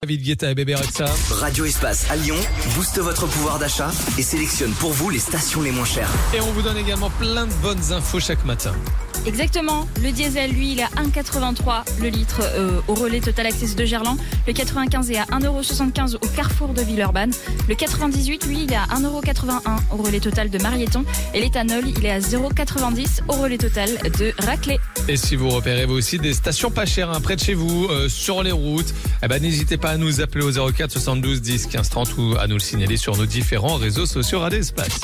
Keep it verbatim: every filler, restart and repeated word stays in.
David Guetta et Bébé Rexha. Radio Espace à Lyon booste votre pouvoir d'achat et sélectionne pour vous les stations les moins chères. Et on vous donne également plein de bonnes infos chaque matin. Exactement, le diesel lui il est à un euro quatre-vingt-trois le litre euh, au relais Total Access de Gerland. Le quatre-vingt-quinze est à un euro soixante-quinze au carrefour de Villeurbanne. Le quatre-vingt-dix-huit lui il est à un euro quatre-vingt-un au relais Total de Marieton. Et l'éthanol il est à zéro virgule quatre-vingt-dix au relais Total de Raclay. Et si vous repérez vous aussi des stations pas chères hein, près de chez vous, euh, sur les routes, eh ben, n'hésitez pas à nous appeler au zéro quatre soixante-douze dix quinze trente ou à nous le signaler sur nos différents réseaux sociaux Radio Espace.